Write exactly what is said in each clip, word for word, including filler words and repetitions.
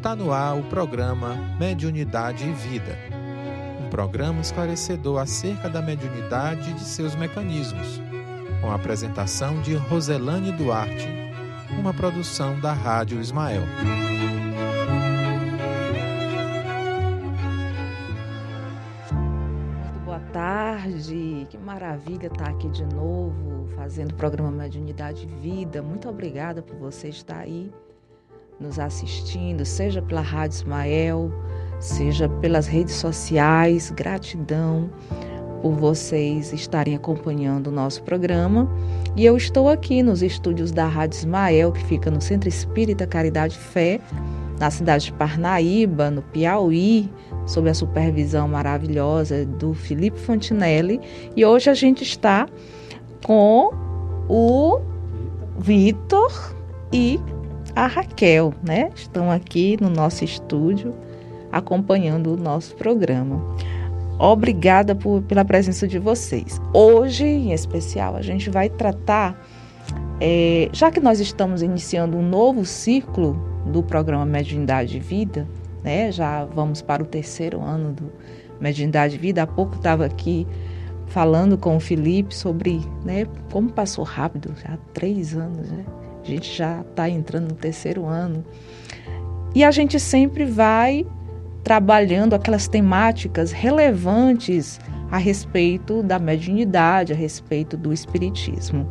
Está no ar o programa Mediunidade e Vida, um programa esclarecedor acerca da mediunidade e de seus mecanismos, com a apresentação de Roselane Duarte, uma produção da Rádio Ismael. Muito boa tarde, que maravilha estar aqui de novo, fazendo o programa Mediunidade e Vida. Muito obrigada por você estar aí nos assistindo, seja pela Rádio Ismael, seja pelas redes sociais. Gratidão por vocês estarem acompanhando o nosso programa. E eu estou aqui nos estúdios da Rádio Ismael, que fica no Centro Espírita Caridade e Fé, na cidade de Parnaíba, no Piauí, sob a supervisão maravilhosa do Felipe Fontinelli. E hoje a gente está com o Vitor e a Raquel, né? Estão aqui no nosso estúdio acompanhando o nosso programa. Obrigada por, pela presença de vocês. Hoje, em especial, a gente vai tratar, é, já que nós estamos iniciando um novo ciclo do programa Mediunidade e Vida, né? Já vamos para o terceiro ano do Mediunidade e Vida. Há pouco estava aqui falando com o Felipe sobre, né, como passou rápido, já há três anos, né? A gente já está entrando no terceiro ano. E a gente sempre vai trabalhando aquelas temáticas relevantes a respeito da mediunidade, a respeito do espiritismo.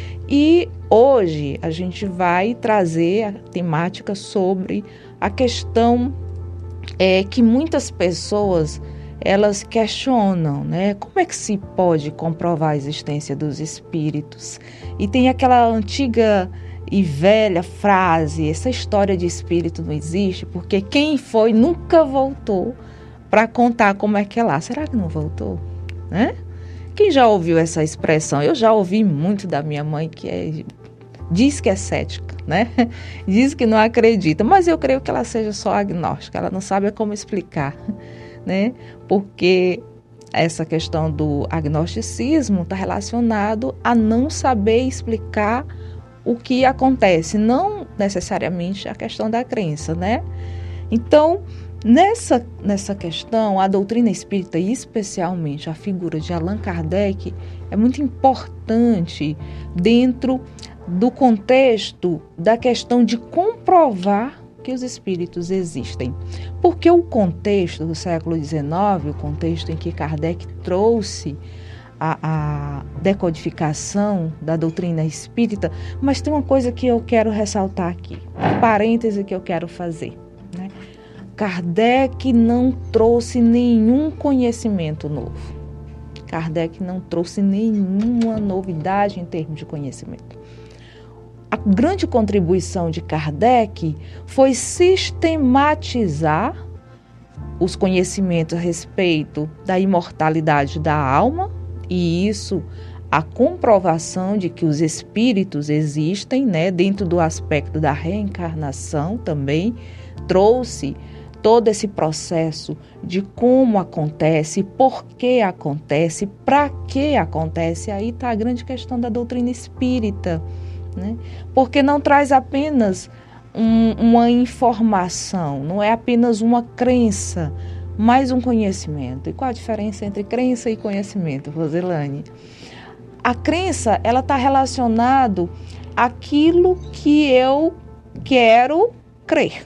E hoje a gente vai trazer a temática sobre a questão é, que muitas pessoas elas questionam, né? Como é que se pode comprovar a existência dos espíritos? E tem aquela antiga e velha frase, essa história de espírito não existe, porque quem foi nunca voltou para contar como é que é lá. Será que não voltou? Né? Quem já ouviu essa expressão? Eu já ouvi muito da minha mãe, que é, diz que é cética, né? Diz que não acredita, mas eu creio que ela seja só agnóstica, ela não sabe como explicar, né? Porque essa questão do agnosticismo está relacionado a não saber explicar o que acontece, não necessariamente a questão da crença, né? Então, nessa, nessa questão, a doutrina espírita, e especialmente a figura de Allan Kardec, é muito importante dentro do contexto da questão de comprovar que os espíritos existem. Porque o contexto do século dezenove, o contexto em que Kardec trouxe A, a decodificação da doutrina espírita, mas tem uma coisa que eu quero ressaltar aqui, um parêntese que eu quero fazer, né? Kardec não trouxe nenhum conhecimento novo. Kardec não trouxe nenhuma novidade em termos de conhecimento. A grande contribuição de Kardec foi sistematizar os conhecimentos a respeito da imortalidade da alma, e isso, a comprovação de que os espíritos existem, né, dentro do aspecto da reencarnação também, trouxe todo esse processo de como acontece, por que acontece, para que acontece. Aí está a grande questão da doutrina espírita, né? Porque não traz apenas um, uma informação, não é apenas uma crença, mais um conhecimento. E qual a diferença entre crença e conhecimento, Roselane? A crença, ela está relacionada àquilo que eu quero crer.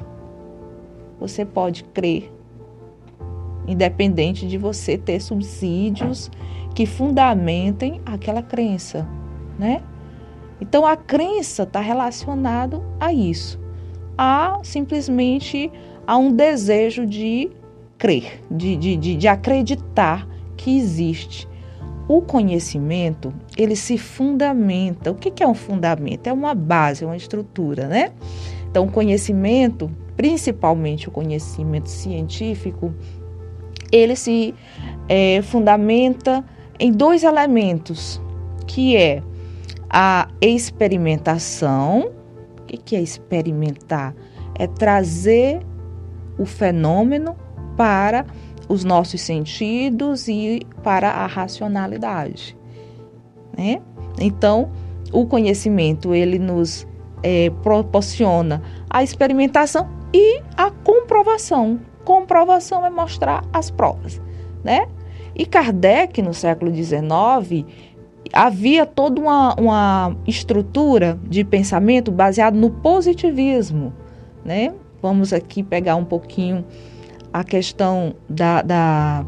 Você pode crer, independente de você ter subsídios que fundamentem aquela crença, né? Então, a crença está relacionada a isso, a simplesmente a um desejo de crer, de, de, de, de acreditar que existe. O conhecimento, ele se fundamenta. O que, que é um fundamento? É uma base, é uma estrutura, né? Então, o conhecimento, principalmente o conhecimento científico, ele se é, fundamenta em dois elementos, que é a experimentação. O que, que é experimentar? É trazer o fenômeno para os nossos sentidos e para a racionalidade, né? Então, o conhecimento, ele nos é, proporciona a experimentação e a compreensão comprovação. Comprovação é mostrar as provas, né? E Kardec, no século dezenove, havia toda uma, uma estrutura de pensamento baseado no positivismo, né? Vamos aqui pegar um pouquinho a questão da, da,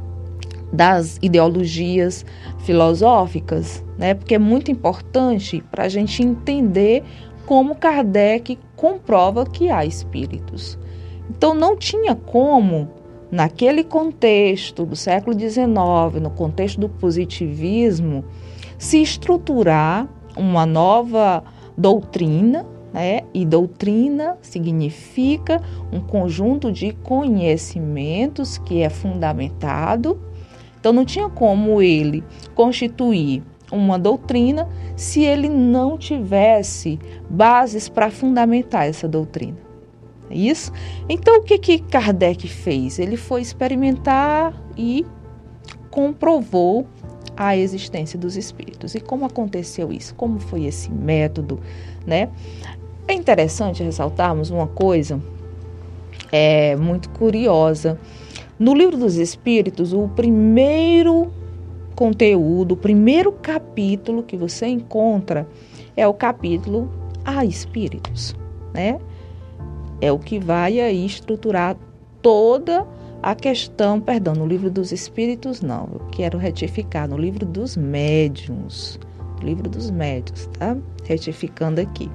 das ideologias filosóficas, né? Porque é muito importante para a gente entender como Kardec comprova que há espíritos. Então, não tinha como, naquele contexto do século dezenove, no contexto do positivismo, se estruturar uma nova doutrina, né? E doutrina significa um conjunto de conhecimentos que é fundamentado. Então, não tinha como ele constituir uma doutrina se ele não tivesse bases para fundamentar essa doutrina. É isso? Então, o que que Kardec fez? Ele foi experimentar e comprovou a existência dos espíritos. E como aconteceu isso? Como foi esse método, né? É interessante ressaltarmos uma coisa é, muito curiosa. No Livro dos Espíritos, o primeiro conteúdo, o primeiro capítulo que você encontra é o capítulo A Espíritos, né? É o que vai aí estruturar toda a questão, perdão, no Livro dos Espíritos não, eu quero retificar, no Livro dos Médiuns, no Livro dos Médiuns, tá? Retificando aqui.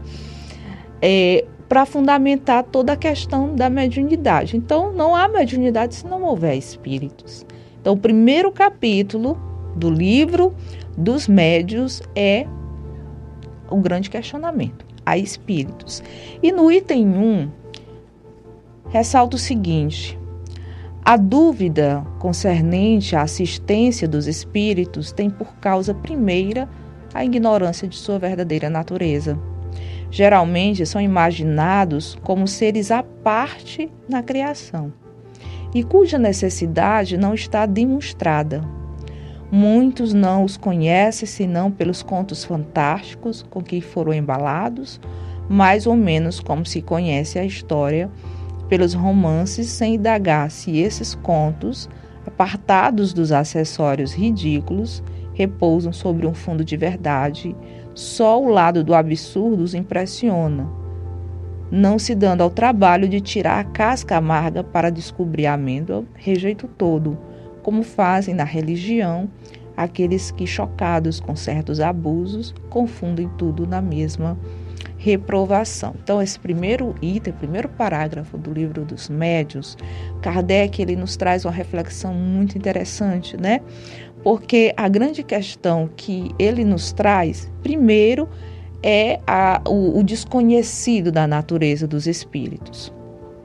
É, para fundamentar toda a questão da mediunidade. Então, não há mediunidade se não houver espíritos. Então, o primeiro capítulo do Livro dos Médiuns é o grande questionamento, há espíritos. E no item um, ressalta o seguinte: a dúvida concernente à assistência dos espíritos tem por causa primeira a ignorância de sua verdadeira natureza. Geralmente são imaginados como seres à parte na criação e cuja necessidade não está demonstrada. Muitos não os conhecem senão pelos contos fantásticos com que foram embalados, mais ou menos como se conhece a história pelos romances, sem indagar se esses contos, apartados dos acessórios ridículos, repousam sobre um fundo de verdade. Só o lado do absurdo os impressiona, não se dando ao trabalho de tirar a casca amarga para descobrir a amêndoa, rejeito todo, como fazem na religião aqueles que, chocados com certos abusos, confundem tudo na mesma reprovação. Então, esse primeiro item, primeiro parágrafo do Livro dos Médiuns, Kardec, ele nos traz uma reflexão muito interessante, né? Porque a grande questão que ele nos traz, primeiro, é a, o, o desconhecido da natureza dos espíritos.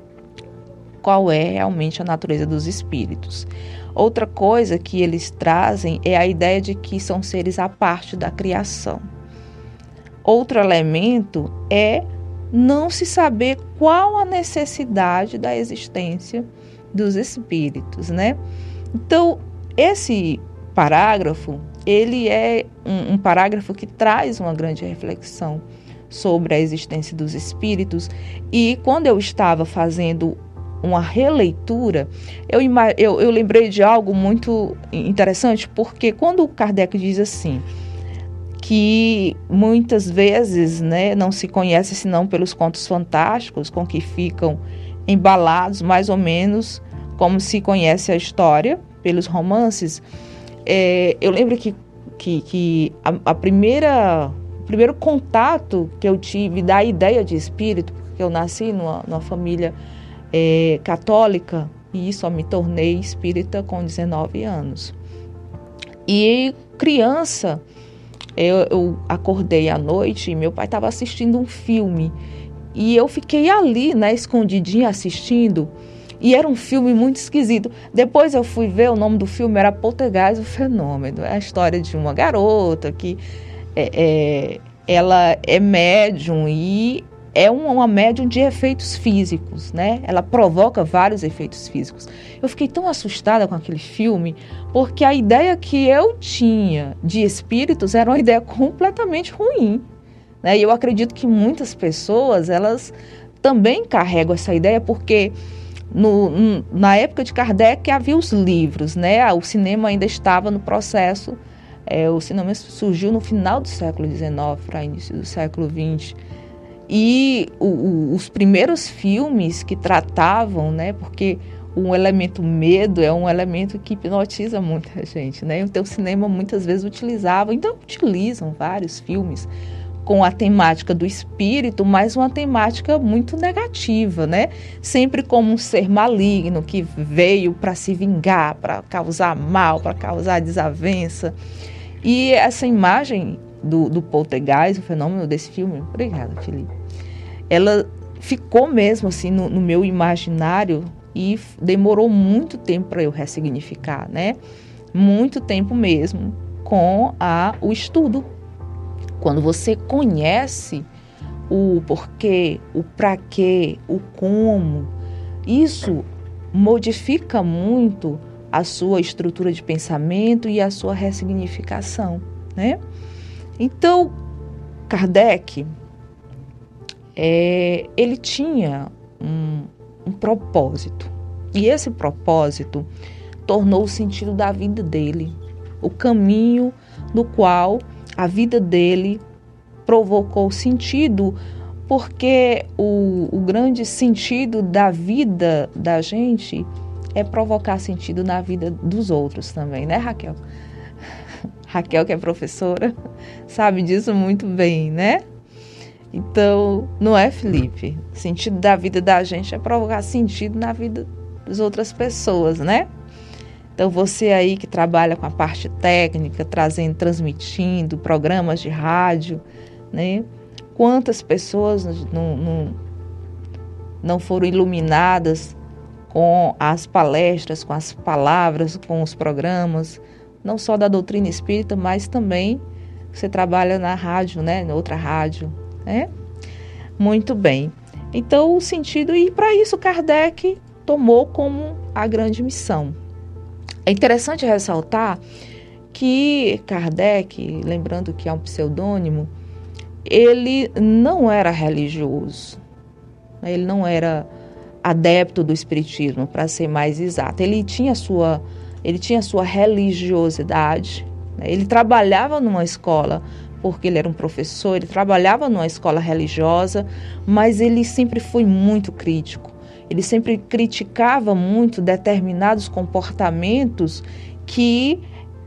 Qual é realmente a natureza dos espíritos? Outra coisa que eles trazem é a ideia de que são seres à parte da criação. Outro elemento é não se saber qual a necessidade da existência dos espíritos, né? Então, esse parágrafo, ele é um, um parágrafo que traz uma grande reflexão sobre a existência dos espíritos. E quando eu estava fazendo uma releitura, eu, eu, eu lembrei de algo muito interessante, porque quando o Kardec diz assim, que muitas vezes, né, não se conhece senão pelos contos fantásticos com que ficam embalados, mais ou menos como se conhece a história pelos romances. É, eu lembro que, que, que a, a primeira, o primeiro contato que eu tive da ideia de espírito, porque eu nasci numa, numa família é, católica e só me tornei espírita com dezenove anos. E criança, eu, eu acordei à noite e meu pai estava assistindo um filme e eu fiquei ali, né, escondidinha assistindo. E era um filme muito esquisito. Depois eu fui ver, o nome do filme era Poltergeist, o Fenômeno. É a história de uma garota que é, é, ela é médium e é uma, uma médium de efeitos físicos, né? Ela provoca vários efeitos físicos. Eu fiquei tão assustada com aquele filme, porque a ideia que eu tinha de espíritos era uma ideia completamente ruim, né? E eu acredito que muitas pessoas, elas também carregam essa ideia, porque no, no, na época de Kardec havia os livros, né? O cinema ainda estava no processo, é, o cinema surgiu no final do século dezenove para início do século vinte. E o, o, os primeiros filmes que tratavam, né? Porque o elemento medo é um elemento que hipnotiza muita gente, né? Então o cinema muitas vezes utilizava, então utilizam vários filmes com a temática do espírito, mas uma temática muito negativa, né? Sempre como um ser maligno que veio para se vingar, para causar mal, para causar desavença. E essa imagem do, do poltergeist, o fenômeno desse filme, obrigada, Felipe, ela ficou mesmo assim no, no meu imaginário e demorou muito tempo para eu ressignificar, né? Muito tempo mesmo com a, o estudo. Quando você conhece o porquê, o para quê, o como, isso modifica muito a sua estrutura de pensamento e a sua ressignificação, né? Então, Kardec, é, ele tinha um, um propósito, e esse propósito tornou o sentido da vida dele, o caminho no qual a vida dele provocou sentido, porque o, o grande sentido da vida da gente é provocar sentido na vida dos outros também, né, Raquel? Raquel, que é professora, sabe disso muito bem, né? Então, não é, Felipe? O sentido da vida da gente é provocar sentido na vida das outras pessoas, né? Então, você aí que trabalha com a parte técnica, trazendo, transmitindo programas de rádio, né? Quantas pessoas não, não, não foram iluminadas com as palestras, com as palavras, com os programas, não só da doutrina espírita, mas também você trabalha na rádio, né? Na outra rádio, né? Muito bem. Então, o sentido, e para isso Kardec tomou como a grande missão. É interessante ressaltar que Kardec, lembrando que é um pseudônimo, ele não era religioso, ele não era adepto do espiritismo, para ser mais exato. Ele tinha sua, ele tinha sua religiosidade, né? Ele trabalhava numa escola, porque ele era um professor, ele trabalhava numa escola religiosa, mas ele sempre foi muito crítico. Ele sempre criticava muito determinados comportamentos que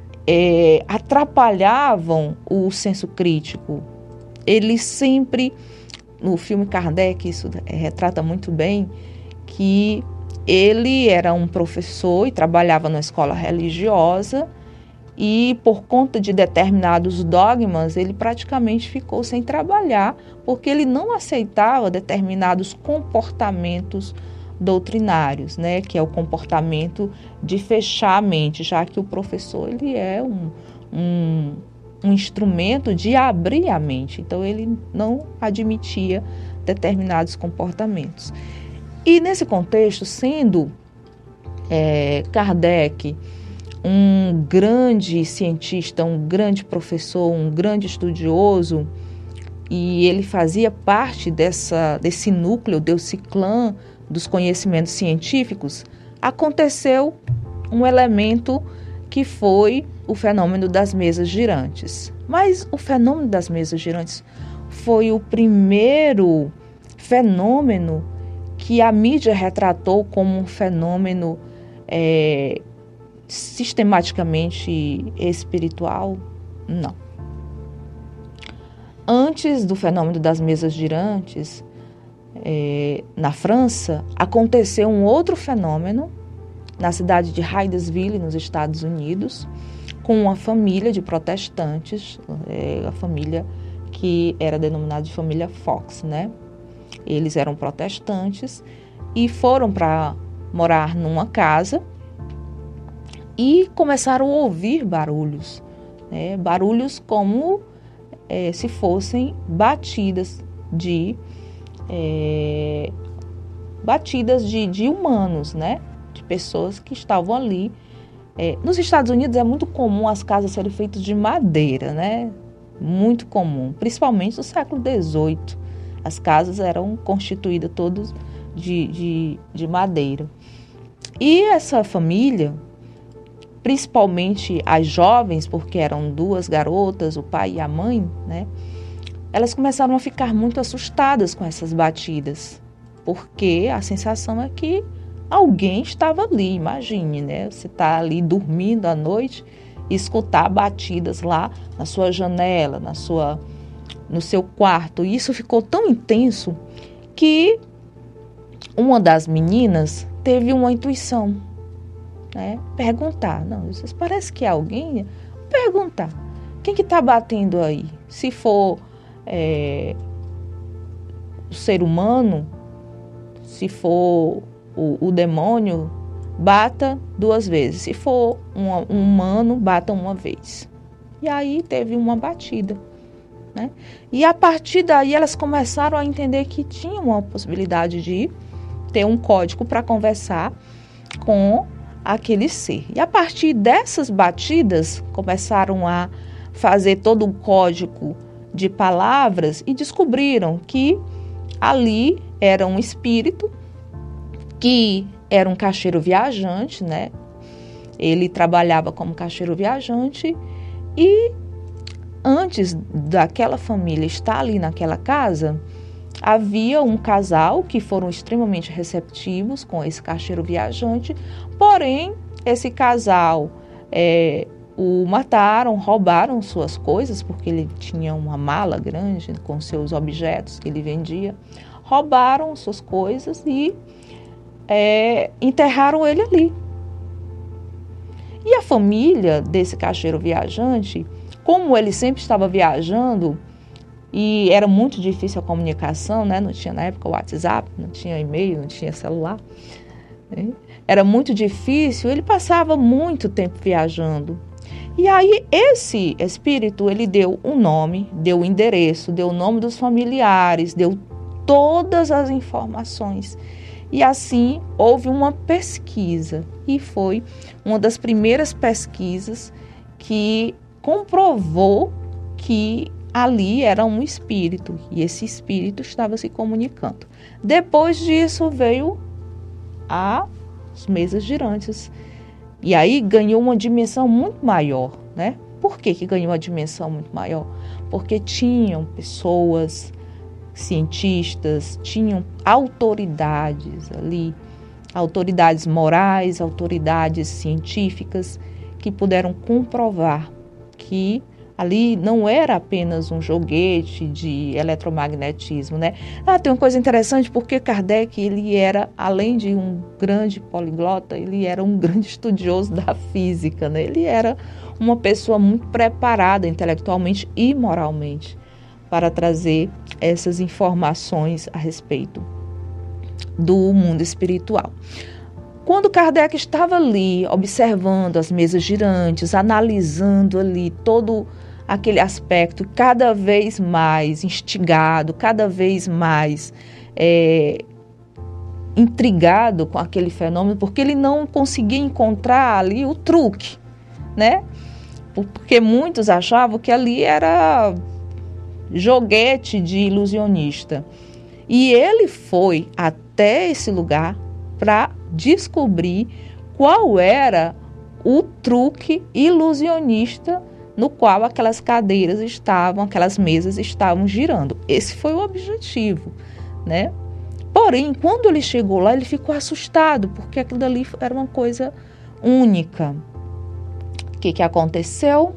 é, atrapalhavam o senso crítico. Ele sempre, no filme Kardec, isso é, retrata muito bem, que ele era um professor e trabalhava numa escola religiosa e, por conta de determinados dogmas, ele praticamente ficou sem trabalhar, porque ele não aceitava determinados comportamentos doutrinários, né, que é o comportamento de fechar a mente, já que o professor ele é um, um, um instrumento de abrir a mente, então ele não admitia determinados comportamentos. E nesse contexto, sendo é, Kardec um grande cientista, um grande professor, um grande estudioso, e ele fazia parte dessa, desse núcleo, desse clã dos conhecimentos científicos, aconteceu um elemento que foi o fenômeno das mesas girantes. Mas o fenômeno das mesas girantes foi o primeiro fenômeno que a mídia retratou como um fenômeno é, sistematicamente espiritual? Não. Antes do fenômeno das mesas girantes, é, na França, aconteceu um outro fenômeno na cidade de Hydesville, nos Estados Unidos, com uma família de protestantes, é, a família que era denominada de família Fox, né? Eles eram protestantes e foram para morar numa casa e começaram a ouvir barulhos, né? Barulhos como é, se fossem batidas de é, batidas de, de humanos, né? De pessoas que estavam ali. É, nos Estados Unidos é muito comum as casas serem feitas de madeira, né? Muito comum, principalmente no século dezoito. As casas eram constituídas todas de, de, de madeira. E essa família, principalmente as jovens, porque eram duas garotas, o pai e a mãe, né? Elas começaram a ficar muito assustadas com essas batidas, porque a sensação é que alguém estava ali, imagine, né? Você está ali dormindo à noite e escutar batidas lá na sua janela, na sua, no seu quarto. E isso ficou tão intenso que uma das meninas teve uma intuição, né? Perguntar, não, isso parece que é alguém, perguntar, quem que está batendo aí? Se for é, o ser humano, se for o, o demônio, bata duas vezes. Se for um, um humano, bata uma vez. E aí teve uma batida, né? E a partir daí elas começaram a entender que tinha uma possibilidade de ter um código para conversar com aquele ser. E a partir dessas batidas, começaram a fazer todo um código de palavras e descobriram que ali era um espírito, que era um caixeiro viajante, né? Ele trabalhava como caixeiro viajante e antes daquela família estar ali naquela casa, havia um casal que foram extremamente receptivos com esse caixeiro viajante, porém, esse casal é, o mataram, roubaram suas coisas, porque ele tinha uma mala grande com seus objetos que ele vendia, roubaram suas coisas e é, enterraram ele ali. E a família desse caixeiro viajante, como ele sempre estava viajando, e era muito difícil a comunicação, né? Não tinha na época o WhatsApp, não tinha e-mail, não tinha celular, né? Era muito difícil, ele passava muito tempo viajando. E aí esse espírito, ele deu um nome, deu o endereço, deu o nome dos familiares, deu todas as informações. E assim houve uma pesquisa, e foi uma das primeiras pesquisas que comprovou que ali era um espírito, e esse espírito estava se comunicando. Depois disso veio as mesas girantes, e aí ganhou uma dimensão muito maior, né? Por que que ganhou uma dimensão muito maior? Porque tinham pessoas, cientistas, tinham autoridades ali, autoridades morais, autoridades científicas, que puderam comprovar que ali não era apenas um joguete de eletromagnetismo, né? Ah, tem uma coisa interessante, porque Kardec, ele era, além de um grande poliglota, ele era um grande estudioso da física, né? Ele era uma pessoa muito preparada intelectualmente e moralmente para trazer essas informações a respeito do mundo espiritual. Quando Kardec estava ali, observando as mesas girantes, analisando ali todo aquele aspecto, cada vez mais instigado, cada vez mais é, intrigado com aquele fenômeno, porque ele não conseguia encontrar ali o truque, né? Porque muitos achavam que ali era joguete de ilusionista. E ele foi até esse lugar para descobrir qual era o truque ilusionista no qual aquelas cadeiras estavam, aquelas mesas estavam girando. Esse foi o objetivo, né? Porém, quando ele chegou lá, ele ficou assustado, porque aquilo dali era uma coisa única. O que que aconteceu?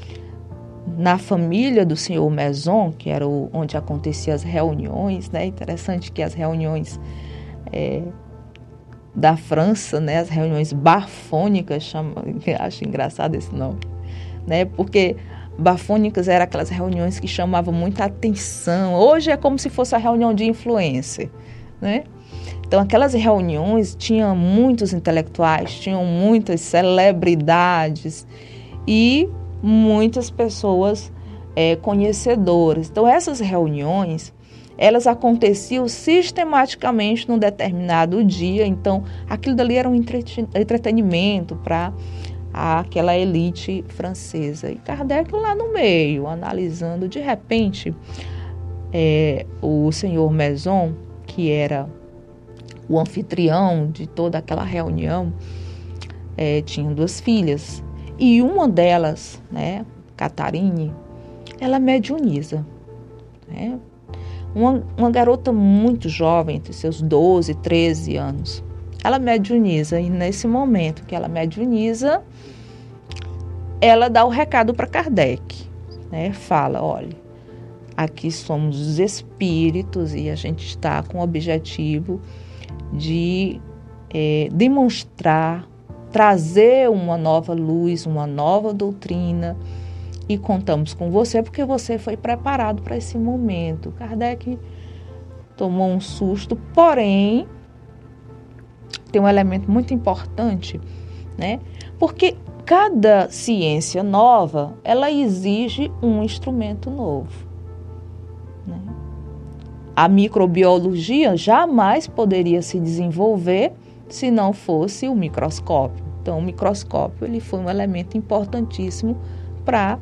Na família do senhor Maison, que era o, onde aconteciam as reuniões, né? Interessante que as reuniões é, da França, né? As reuniões bafônicas, chama, acho engraçado esse nome, né? Porque bafônicas eram aquelas reuniões que chamavam muita atenção. Hoje é como se fosse a reunião de influencer, né? Então, aquelas reuniões tinham muitos intelectuais, tinham muitas celebridades e muitas pessoas é, conhecedoras. Então, essas reuniões, elas aconteciam sistematicamente num determinado dia. Então, aquilo dali era um entretenimento para aquela elite francesa. E Kardec lá no meio, analisando, de repente, é, o senhor Maison, que era o anfitrião de toda aquela reunião, é, tinha duas filhas. E uma delas, né, Catarine, ela mediuniza, né? Uma, uma garota muito jovem, entre seus doze, treze anos. Ela mediuniza, e nesse momento que ela mediuniza, ela dá o recado para Kardec, né? Fala, olha, aqui somos os espíritos e a gente está com o objetivo de é, demonstrar, trazer uma nova luz, uma nova doutrina, e contamos com você porque você foi preparado para esse momento. Kardec tomou um susto, porém, tem um elemento muito importante, né? Porque cada ciência nova, ela exige um instrumento novo, né? A microbiologia jamais poderia se desenvolver se não fosse o microscópio. Então, o microscópio ele foi um elemento importantíssimo para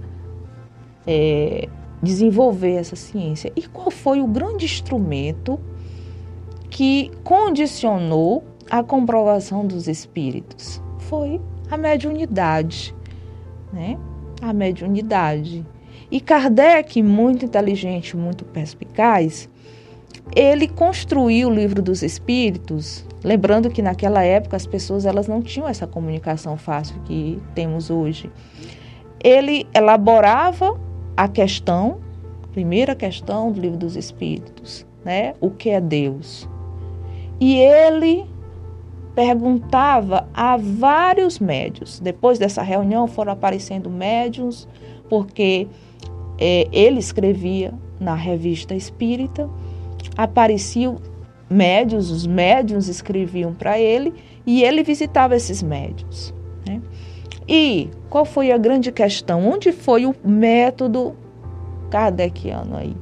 é, desenvolver essa ciência. E qual foi o grande instrumento que condicionou a comprovação dos espíritos? Foi a mediunidade, né? A mediunidade. E Kardec, muito inteligente, muito perspicaz, ele construiu o Livro dos Espíritos, lembrando que naquela época as pessoas elas não tinham essa comunicação fácil que temos hoje. Ele elaborava a questão, primeira questão do Livro dos Espíritos, né? O que é Deus? E ele perguntava a vários médiuns. Depois dessa reunião foram aparecendo médiuns, porque é, ele escrevia na Revista Espírita, apareciam médiuns, os médiuns escreviam para ele e ele visitava esses médiuns, né? E qual foi a grande questão? Onde foi o método kardeciano aí?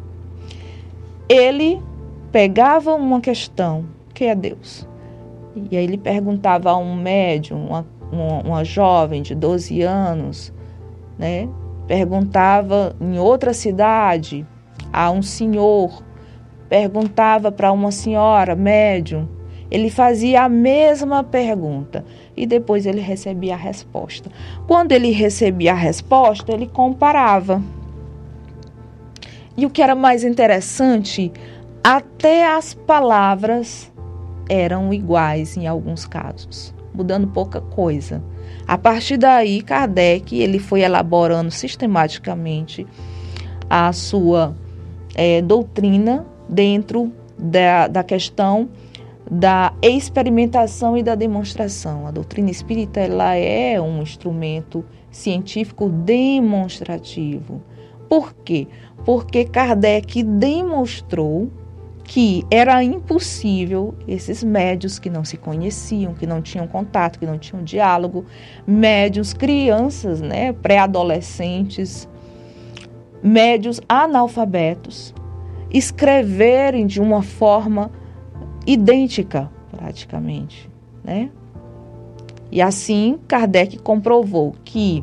Ele pegava uma questão, que é Deus? E aí ele perguntava a um médium, uma, uma, uma jovem de doze anos, né? Perguntava em outra cidade a um senhor, perguntava para uma senhora médium, ele fazia a mesma pergunta e depois ele recebia a resposta. Quando ele recebia a resposta, ele comparava. E o que era mais interessante, até as palavras eram iguais em alguns casos, mudando pouca coisa. A partir daí, Kardec ele foi elaborando sistematicamente a sua é, doutrina dentro da, da questão da experimentação e da demonstração. A doutrina espírita ela é um instrumento científico demonstrativo. Por quê? Porque Kardec demonstrou que era impossível esses médiuns que não se conheciam, que não tinham contato, que não tinham diálogo, médiuns, crianças, né, pré-adolescentes, médiuns analfabetos, escreverem de uma forma idêntica, praticamente, né? E assim, Kardec comprovou que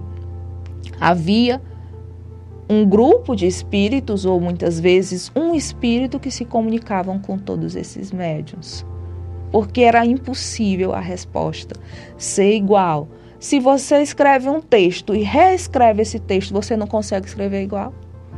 havia um grupo de espíritos, ou muitas vezes um espírito, que se comunicavam com todos esses médiuns, porque era impossível a resposta ser igual. Se você escreve um texto e reescreve esse texto, você não consegue escrever igual?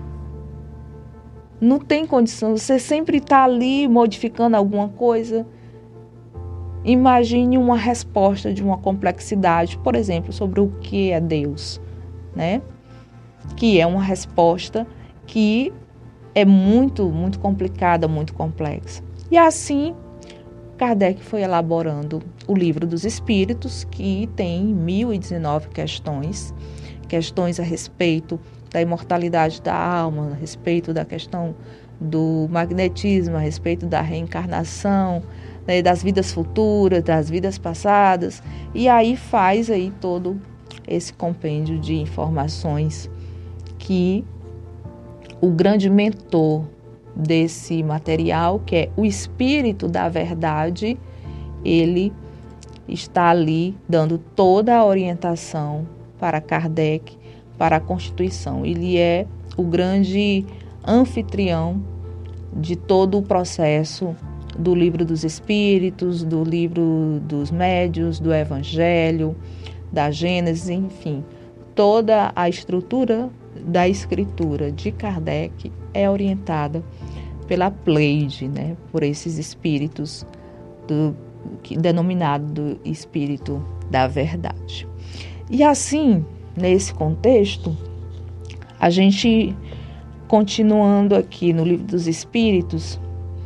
Não tem condição, você sempre está ali modificando alguma coisa. Imagine uma resposta de uma complexidade, por exemplo, sobre o que é Deus, né? Que é uma resposta que é muito, muito complicada, muito complexa. E assim, Kardec foi elaborando o Livro dos Espíritos, que tem mil e dezenove questões, questões a respeito da imortalidade da alma, a respeito da questão do magnetismo, a respeito da reencarnação, né, das vidas futuras, das vidas passadas, e aí faz aí todo esse compêndio de informações que o grande mentor desse material, que é o Espírito da Verdade, ele está ali dando toda a orientação para Kardec, para a Constituição. Ele é o grande anfitrião de todo o processo do Livro dos Espíritos, do Livro dos Médiuns, do Evangelho, da Gênesis, enfim. Toda a estrutura da escritura de Kardec é orientada pela Pleiade, né, por esses espíritos, do, que, denominado do Espírito da Verdade. E assim, nesse contexto, a gente, continuando aqui no Livro dos Espíritos,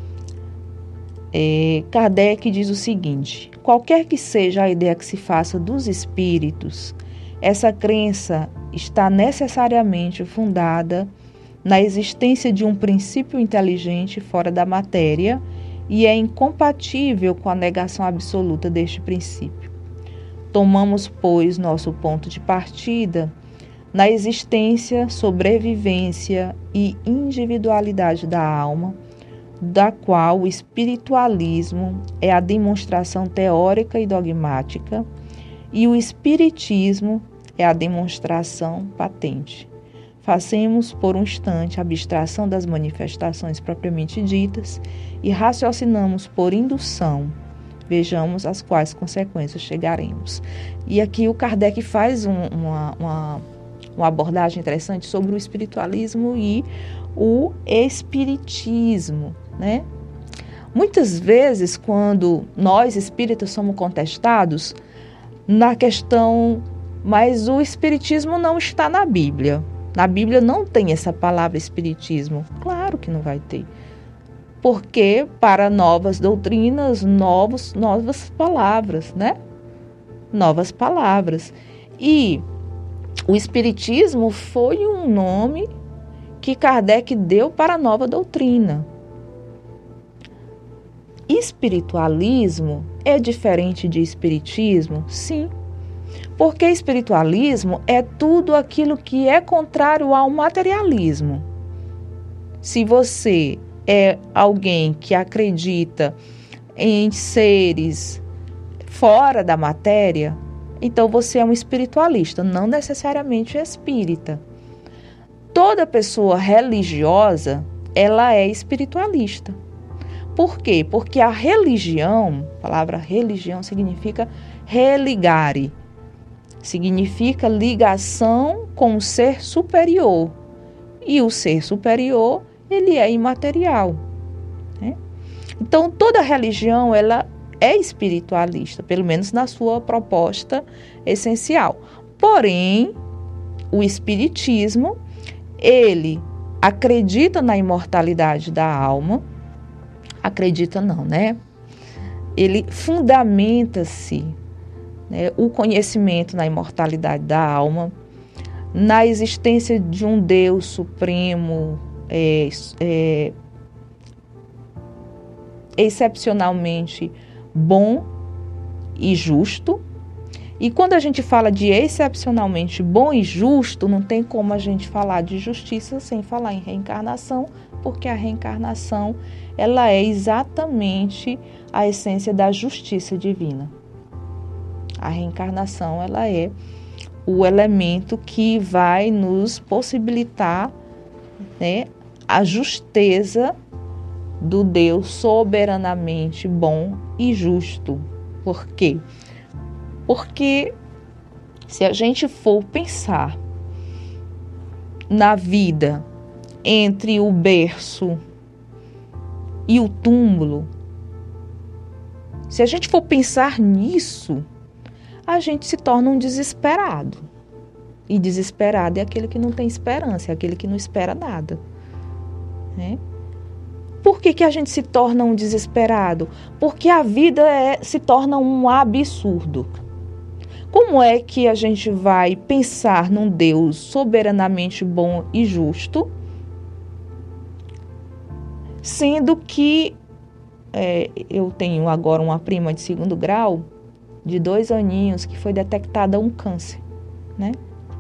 é, Kardec diz o seguinte: qualquer que seja a ideia que se faça dos espíritos, essa crença está necessariamente fundada na existência de um princípio inteligente fora da matéria e é incompatível com a negação absoluta deste princípio. Tomamos, pois, nosso ponto de partida na existência, sobrevivência e individualidade da alma, da qual o espiritualismo é a demonstração teórica e dogmática, e o espiritismo é a demonstração patente. Façamos por um instante a abstração das manifestações propriamente ditas e raciocinamos por indução. Vejamos as quais consequências chegaremos. E aqui o Kardec faz um, uma, uma, uma abordagem interessante sobre o espiritualismo e o espiritismo, né? Muitas vezes, quando nós espíritas somos contestados na questão, mas o espiritismo não está na Bíblia. Na Bíblia não tem essa palavra espiritismo. Claro que não vai ter. Porque para novas doutrinas, novos, novas palavras, né? Novas palavras. E o espiritismo foi um nome que Kardec deu para a nova doutrina. Espiritualismo é diferente de espiritismo? Sim. Porque espiritualismo é tudo aquilo que é contrário ao materialismo. Se você é alguém que acredita em seres fora da matéria, então você é um espiritualista, não necessariamente espírita. Toda pessoa religiosa, ela é espiritualista. Por quê? Porque a religião, a palavra religião significa religare, significa ligação com o ser superior. E o ser superior, ele é imaterial, né? Então, toda religião, ela é espiritualista, pelo menos na sua proposta essencial. Porém, o espiritismo, ele acredita na imortalidade da alma, acredita não, né? Ele fundamenta-se, né, o conhecimento na imortalidade da alma, na existência de um Deus supremo, é, é, excepcionalmente bom e justo. E quando a gente fala de excepcionalmente bom e justo, não tem como a gente falar de justiça sem falar em reencarnação, porque a reencarnação, ela é exatamente a essência da justiça divina. A reencarnação, ela é o elemento que vai nos possibilitar, né, a justeza do Deus soberanamente bom e justo. Por quê? Porque se a gente for pensar na vida entre o berço e o túmulo, se a gente for pensar nisso, a gente se torna um desesperado. E desesperado é aquele que não tem esperança, é aquele que não espera nada, né? Por que que a gente se torna um desesperado? Porque a vida é, se torna um absurdo. Como é que a gente vai pensar num Deus soberanamente bom e justo, sendo que é, eu tenho agora uma prima de segundo grau, de dois aninhos, que foi detectada um câncer, né?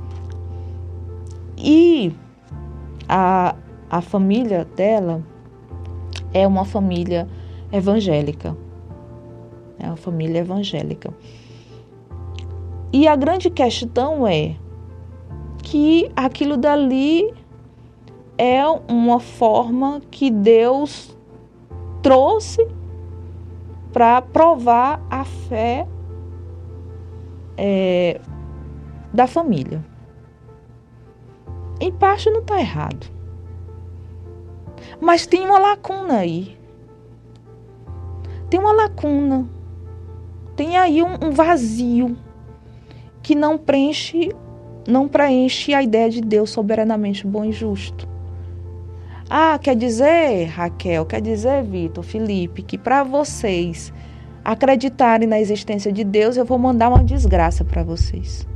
E a, a família dela é uma família evangélica. É uma família evangélica. E a grande questão é que aquilo dali é uma forma que Deus trouxe para provar a fé é, da família. Em parte não está errado. Mas tem uma lacuna aí. Tem uma lacuna. Tem aí um, um vazio que não preenche, não preenche a ideia de Deus soberanamente bom e justo. Ah, quer dizer, Raquel, quer dizer, Vitor, Felipe, que para vocês acreditarem na existência de Deus, eu vou mandar uma desgraça para vocês.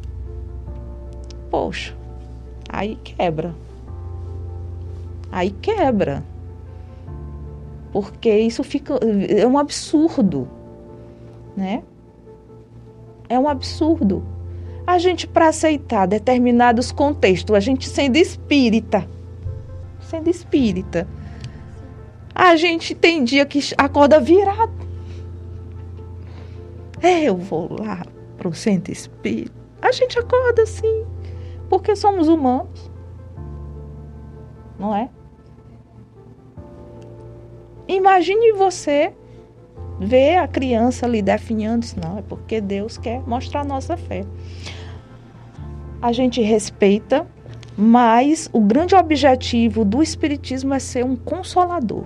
Poxa, aí quebra. Aí quebra. Porque isso fica, é um absurdo, né? É um absurdo. A gente, para aceitar determinados contextos, a gente sendo espírita, sendo espírita, a gente tem dia que acorda virado. Eu vou lá pro centro espírita. A gente acorda assim, porque somos humanos, não é? Imagine você ver a criança ali definhando isso. Não, é porque Deus quer mostrar a nossa fé. A gente respeita, mas o grande objetivo do Espiritismo é ser um consolador.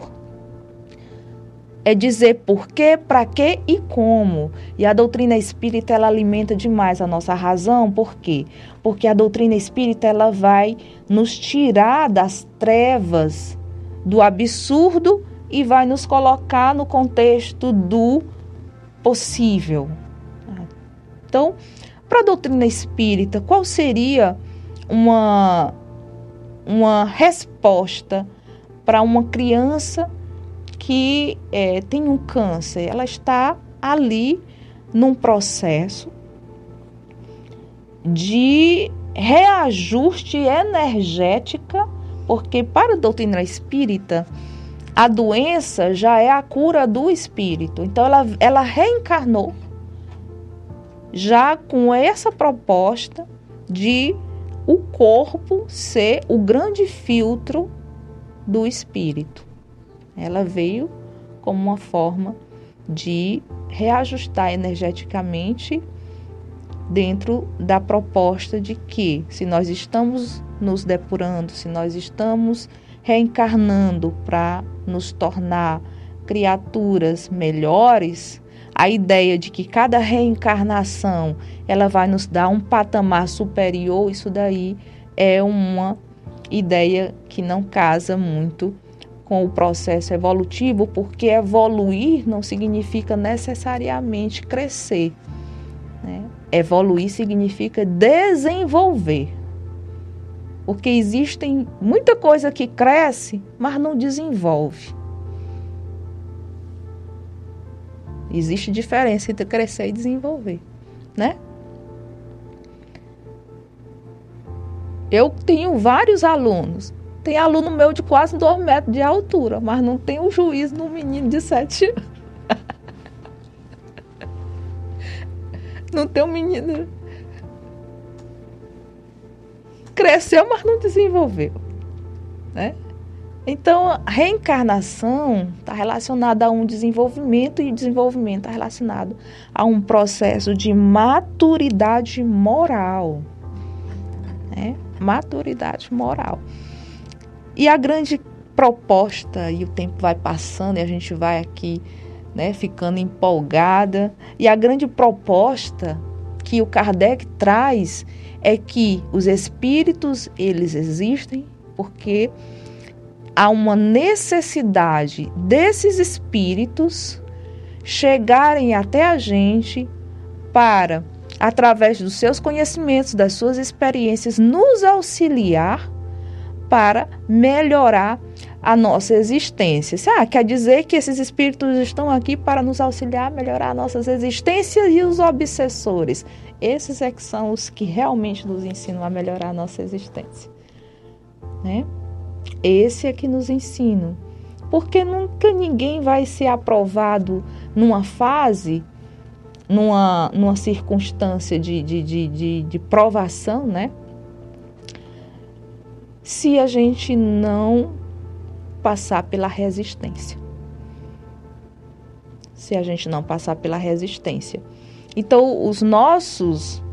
É dizer por quê, para quê e como. E a doutrina espírita, ela alimenta demais a nossa razão. Por quê? Porque a doutrina espírita, ela vai nos tirar das trevas, do absurdo, e vai nos colocar no contexto do possível. Então, para a doutrina espírita, qual seria uma, uma resposta para uma criança que é, tem um câncer? Ela está ali num processo de reajuste energética, porque para a doutrina espírita, a doença já é a cura do espírito. Então, ela, ela reencarnou já com essa proposta de o corpo ser o grande filtro do espírito. Ela veio como uma forma de reajustar energeticamente dentro da proposta de que, se nós estamos nos depurando, se nós estamos reencarnando para nos tornar criaturas melhores, a ideia de que cada reencarnação ela vai nos dar um patamar superior, isso daí é uma ideia que não casa muito com o processo evolutivo, porque evoluir não significa necessariamente crescer, né? Evoluir significa desenvolver. Porque existem muita coisa que cresce, mas não desenvolve. Existe diferença entre crescer e desenvolver, né? Eu tenho vários alunos. Tem aluno meu de quase dois metros de altura, mas não tem o juízo de um menino de sete anos. Não tem um menino... Cresceu, mas não desenvolveu, né? Então, a reencarnação está relacionada a um desenvolvimento, e o desenvolvimento está relacionado a um processo de maturidade moral, né? Maturidade moral. E a grande proposta, e o tempo vai passando e a gente vai aqui, né, ficando empolgada, e a grande proposta que o Kardec traz é que os espíritos, eles existem porque há uma necessidade desses espíritos chegarem até a gente para, através dos seus conhecimentos, das suas experiências, nos auxiliar para melhorar a nossa existência. Ah, quer dizer que esses espíritos estão aqui para nos auxiliar a melhorar a nossa existência, e os obsessores? Esses é que são os que realmente nos ensinam a melhorar a nossa existência, né? Esse é que nos ensinam. Porque nunca ninguém vai ser aprovado numa fase, numa, numa circunstância de, de, de, de, de provação, né? Se a gente não passar pela resistência. se a gente não passar pela resistência. Então, os nossos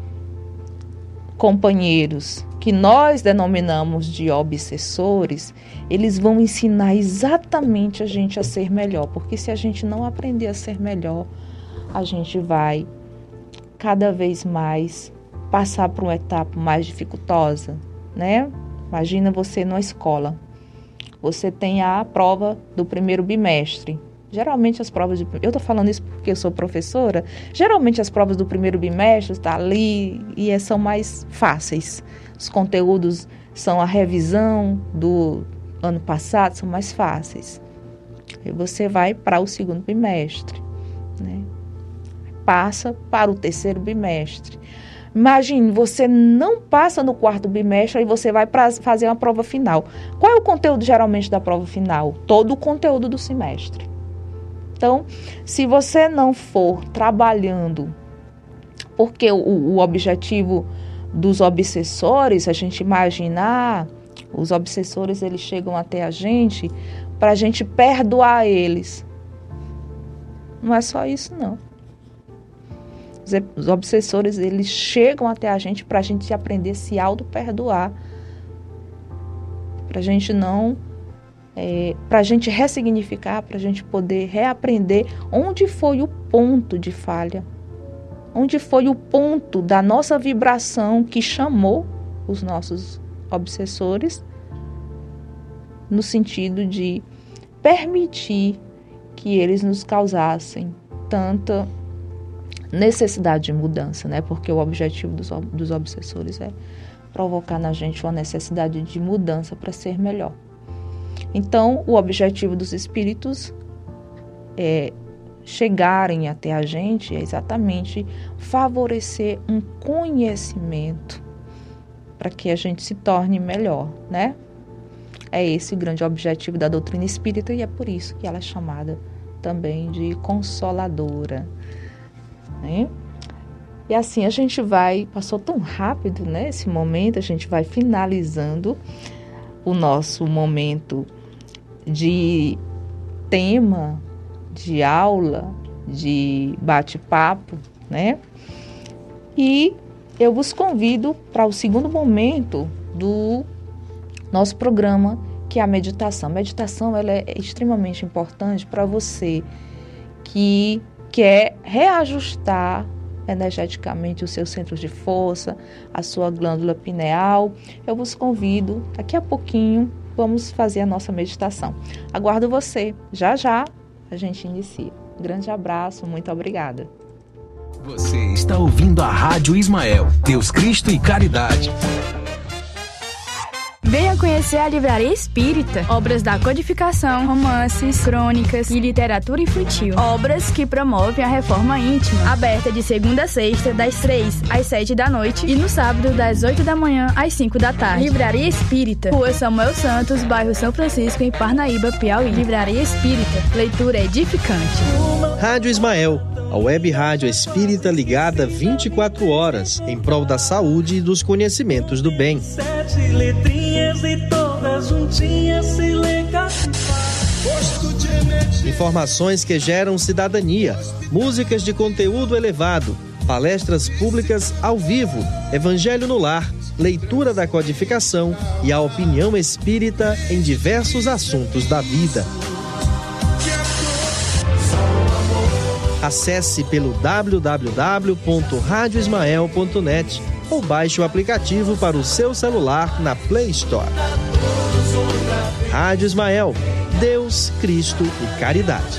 companheiros, que nós denominamos de obsessores, eles vão ensinar exatamente a gente a ser melhor, porque se a gente não aprender a ser melhor, a gente vai cada vez mais passar por uma etapa mais dificultosa, né? Imagina você na escola, você tem a prova do primeiro bimestre. Geralmente as provas, de, eu estou falando isso porque eu sou professora, geralmente as provas do primeiro bimestre estão ali e são mais fáceis. Os conteúdos são a revisão do ano passado, são mais fáceis. E você vai para o segundo bimestre, né? Passa para o terceiro bimestre. Imagine, você não passa no quarto bimestre e você vai pra fazer uma prova final. Qual é o conteúdo geralmente da prova final? Todo o conteúdo do semestre. Então, se você não for trabalhando, porque o, o objetivo dos obsessores, a gente imaginar, os obsessores eles chegam até a gente para a gente perdoar eles. Não é só isso, não. Os obsessores, eles chegam até a gente para a gente aprender a se auto-perdoar. Para a gente não... É, para a gente ressignificar, para a gente poder reaprender onde foi o ponto de falha. Onde foi o ponto da nossa vibração que chamou os nossos obsessores, no sentido de permitir que eles nos causassem tanta necessidade de mudança, né? Porque o objetivo dos, dos obsessores é provocar na gente uma necessidade de mudança para ser melhor. Então, o objetivo dos espíritos é chegarem até a gente é exatamente favorecer um conhecimento para que a gente se torne melhor, né? É esse o grande objetivo da doutrina espírita e é por isso que ela é chamada também de consoladora, né? E assim a gente vai, passou tão rápido, né, esse momento, a gente vai finalizando o nosso momento de tema, de aula, de bate-papo, né? E eu vos convido para o segundo momento do nosso programa, que é a meditação. A meditação ela é extremamente importante para você que quer reajustar energeticamente os seus centros de força, a sua glândula pineal. Eu vos convido, daqui a pouquinho, vamos fazer a nossa meditação. Aguardo você. Já já a gente inicia. Um grande abraço, muito obrigada. Você está ouvindo a Rádio Ismael, Deus, Cristo e Caridade. Venha conhecer a Livraria Espírita. Obras da codificação, romances, crônicas e literatura infantil. Obras que promovem a reforma íntima. Aberta de segunda a sexta, das três às sete da noite e no sábado, das oito da manhã às cinco da tarde. Livraria Espírita, Rua Samuel Santos, bairro São Francisco, em Parnaíba, Piauí. Livraria Espírita, leitura edificante. Rádio Ismael, a web rádio espírita ligada vinte e quatro horas, em prol da saúde e dos conhecimentos do bem. Sete letrinhas e todas juntinhas se lencam. Informações que geram cidadania, músicas de conteúdo elevado, palestras públicas ao vivo, evangelho no lar, leitura da codificação e a opinião espírita em diversos assuntos da vida. Acesse pelo w w w ponto rádio ismael ponto net ou baixe o aplicativo para o seu celular na Play Store. Rádio Ismael, Deus, Cristo e Caridade.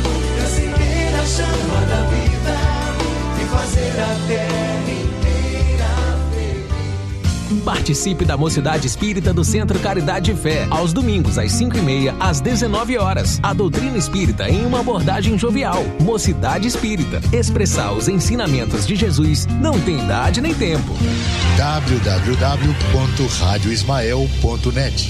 Participe da Mocidade Espírita do Centro Caridade e Fé, aos domingos às cinco e meia, às dezenove horas. A doutrina espírita em uma abordagem jovial. Mocidade Espírita. Expressar os ensinamentos de Jesus não tem idade nem tempo. w w w ponto rádio ismael ponto net.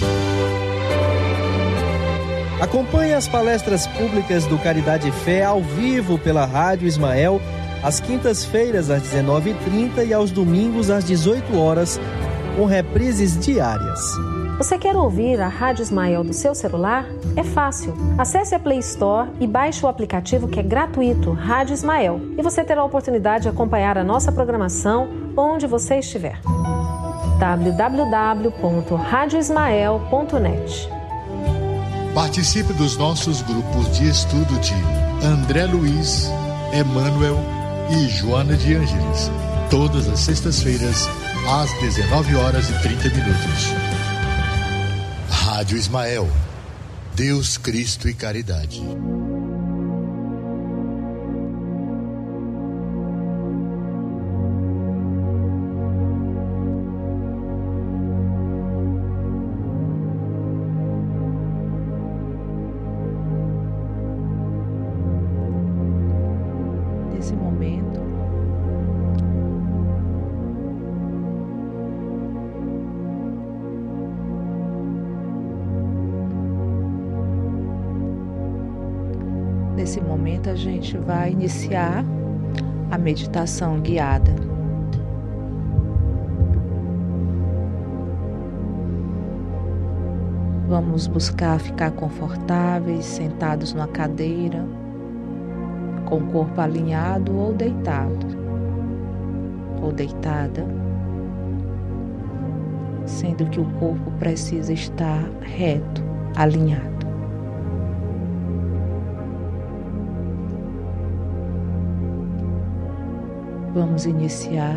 Acompanhe as palestras públicas do Caridade e Fé ao vivo pela Rádio Ismael, às quintas-feiras às dezenove e trinta e aos domingos às dezoito horas, com reprises diárias. Você quer ouvir a Rádio Ismael do seu celular? É fácil. Acesse a Play Store e baixe o aplicativo que é gratuito, Rádio Ismael. E você terá a oportunidade de acompanhar a nossa programação onde você estiver. w w w ponto rádio ismael ponto net. Participe dos nossos grupos de estudo de André Luiz, Emanuel e Joana de Ângeles, todas as sextas-feiras, às dezenove horas e trinta minutos. Rádio Ismael, Deus, Cristo e Caridade. Nesse momento, Nesse momento, a gente vai iniciar a meditação guiada. Vamos buscar ficar confortáveis, sentados numa cadeira, com o corpo alinhado ou deitado, ou deitada, sendo que o corpo precisa estar reto, alinhado. Vamos iniciar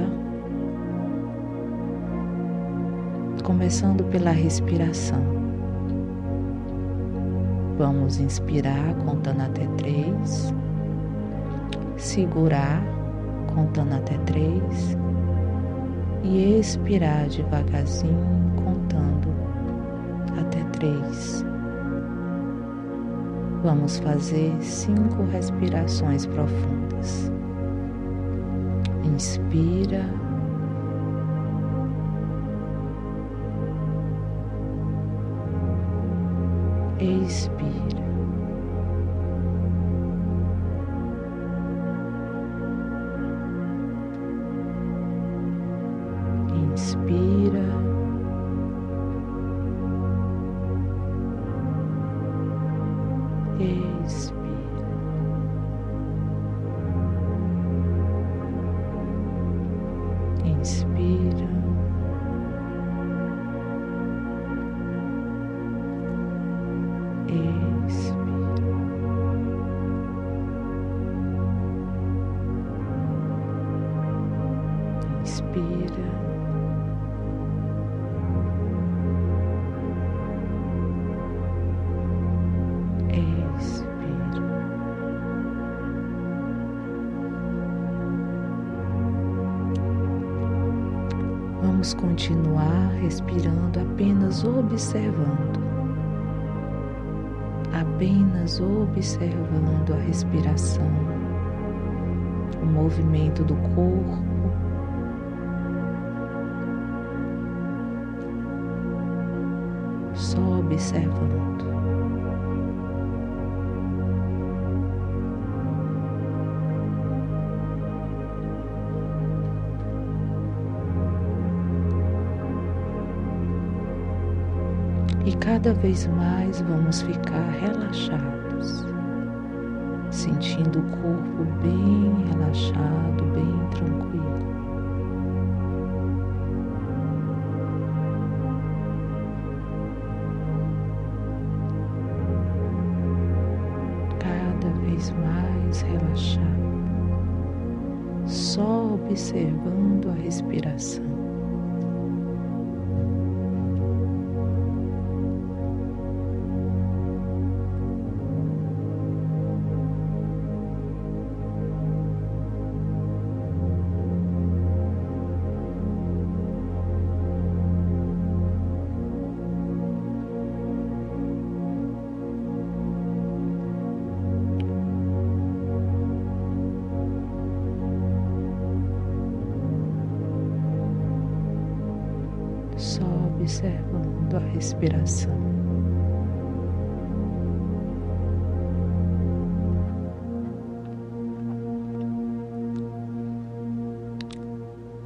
começando pela respiração. Vamos inspirar contando até três, segurar contando até três e expirar devagarzinho contando até três. Vamos fazer cinco respirações profundas. Inspira, expira, inspira, expira. Inspira, expira, inspira, expira. Vamos continuar respirando, apenas observando, apenas observando a respiração, o movimento do corpo, só observando. E cada vez mais vamos ficar relaxados, sentindo o corpo bem relaxado, bem tranquilo. Cada vez mais relaxado, só observando a respiração. Só observando a respiração.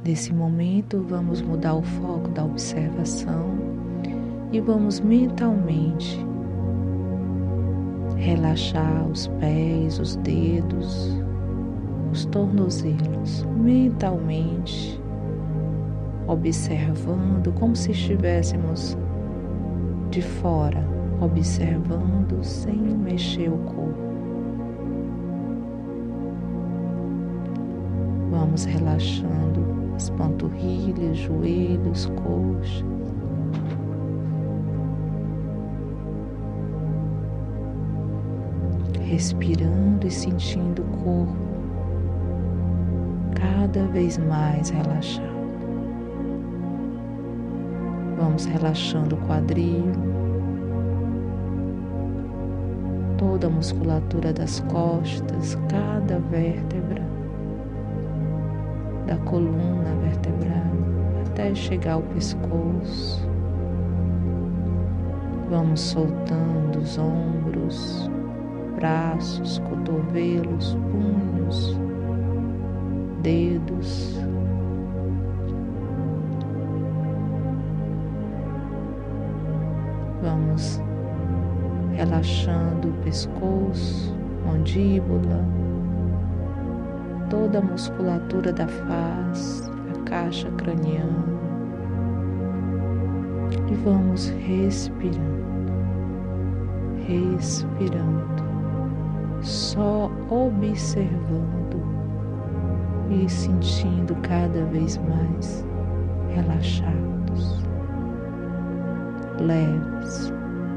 Nesse momento, vamos mudar o foco da observação e vamos mentalmente relaxar os pés, os dedos, os tornozelos, mentalmente observando como se estivéssemos de fora, observando sem mexer o corpo. Vamos relaxando as panturrilhas, joelhos, coxas. Respirando e sentindo o corpo cada vez mais relaxado. Vamos relaxando o quadril, toda a musculatura das costas, cada vértebra da coluna vertebral, até chegar ao pescoço. Vamos soltando os ombros, braços, cotovelos, punhos, dedos. Vamos relaxando o pescoço, mandíbula, toda a musculatura da face, a caixa craniana. E vamos respirando, respirando, só observando e sentindo cada vez mais relaxados, leves.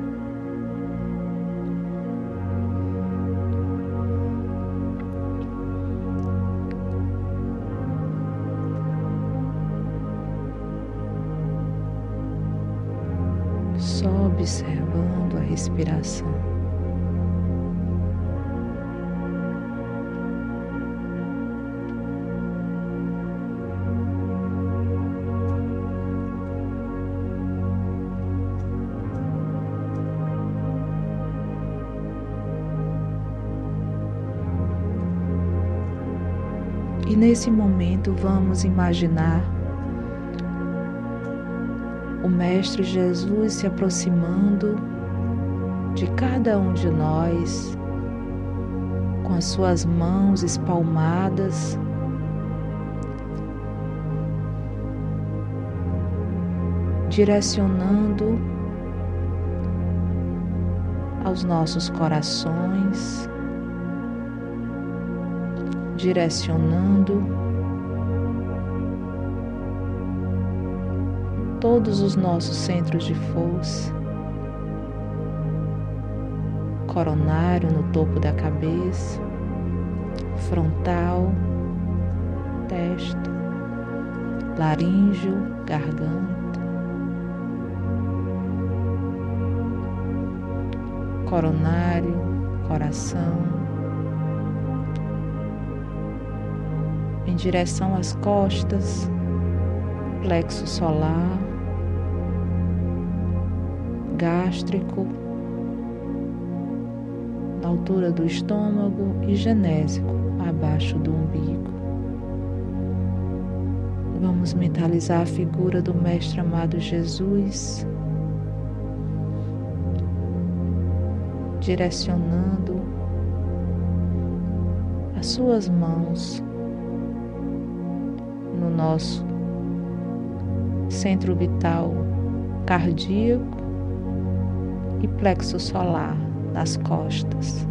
Só observando a respiração. E nesse momento vamos imaginar o Mestre Jesus se aproximando de cada um de nós com as suas mãos espalmadas, direcionando aos nossos corações, direcionando todos os nossos centros de força, coronário no topo da cabeça, frontal, testa, laríngeo, garganta, coronário, coração, em direção às costas, plexo solar, gástrico, na altura do estômago e genésico, abaixo do umbigo. Vamos mentalizar a figura do Mestre amado Jesus, direcionando as suas mãos no nosso centro vital cardíaco e plexo solar nas costas.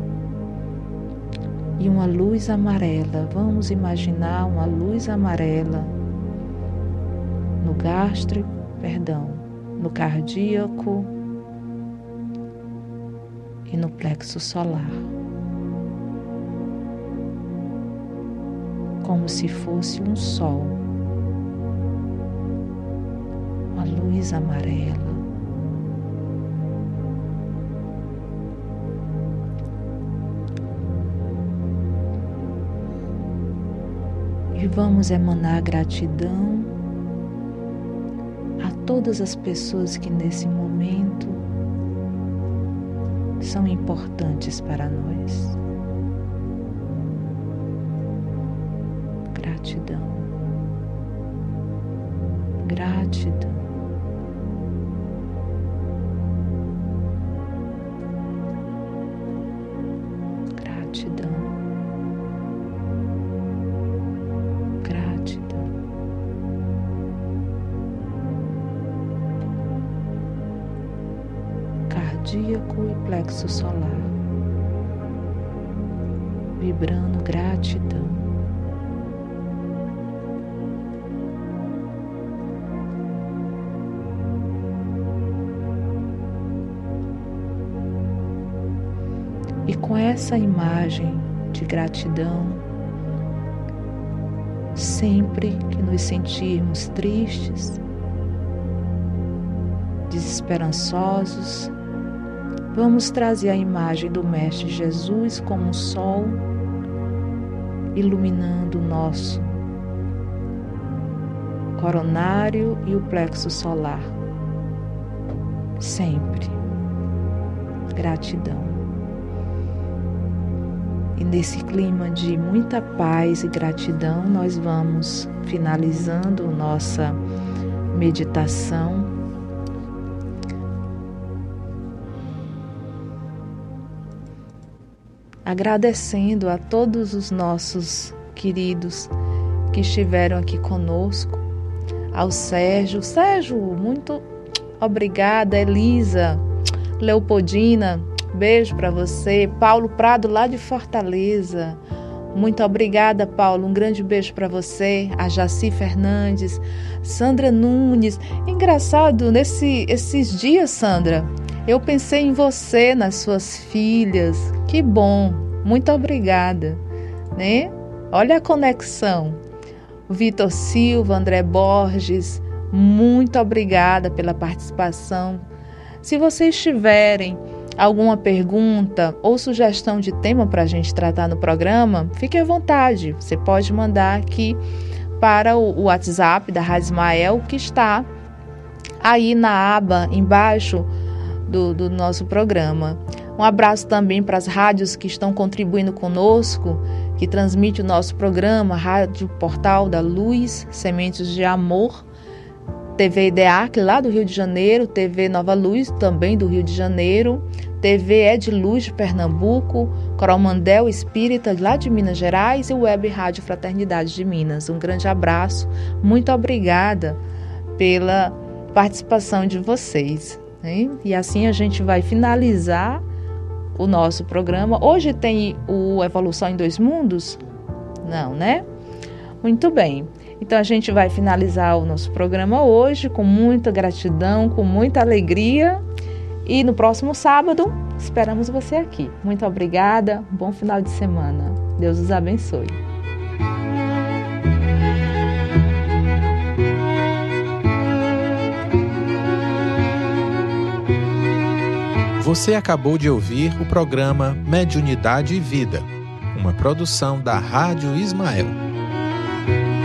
E uma luz amarela, vamos imaginar uma luz amarela no gástrico, perdão, no cardíaco e no plexo solar. Como se fosse um sol, uma luz amarela. E vamos emanar gratidão a todas as pessoas que nesse momento são importantes para nós. Gratidão. Gratidão. Gratidão. Gratidão. Cardíaco e plexo solar, vibrando gratidão. E com essa imagem de gratidão, sempre que nos sentirmos tristes, desesperançosos, vamos trazer a imagem do Mestre Jesus como um sol iluminando o nosso coronário e o plexo solar. Sempre. Gratidão. E nesse clima de muita paz e gratidão, nós vamos finalizando nossa meditação. Agradecendo a todos os nossos queridos que estiveram aqui conosco, ao Sérgio. Sérgio, muito obrigada. Elisa, Leopoldina, beijo para você. Paulo Prado, lá de Fortaleza. Muito obrigada, Paulo. Um grande beijo para você. A Jaci Fernandes, Sandra Nunes. Engraçado, nesse, esses dias, Sandra, eu pensei em você, nas suas filhas. Que bom. Muito obrigada, né? Olha a conexão. Vitor Silva, André Borges, muito obrigada pela participação. Se vocês tiverem alguma pergunta ou sugestão de tema para a gente tratar no programa, fique à vontade. Você pode mandar aqui para o WhatsApp da Rádio Ismael, que está aí na aba embaixo do, do nosso programa. Um abraço também para as rádios que estão contribuindo conosco, que transmite o nosso programa, Rádio Portal da Luz, Sementes de Amor, T V IDEAC lá do Rio de Janeiro, T V Nova Luz também do Rio de Janeiro, T V Ed Luz de Pernambuco, Coromandel Espírita lá de Minas Gerais e Web Rádio Fraternidade de Minas. Um grande abraço, muito obrigada pela participação de vocês, né? E assim a gente vai finalizar o nosso programa. Hoje tem o Evolução em Dois Mundos? Não, né? Muito bem. Então a gente vai finalizar o nosso programa hoje com muita gratidão, com muita alegria. E no próximo sábado esperamos você aqui. Muito obrigada. Um bom final de semana. Deus os abençoe. Você acabou de ouvir o programa Mediunidade e Vida, uma produção da Rádio Ismael.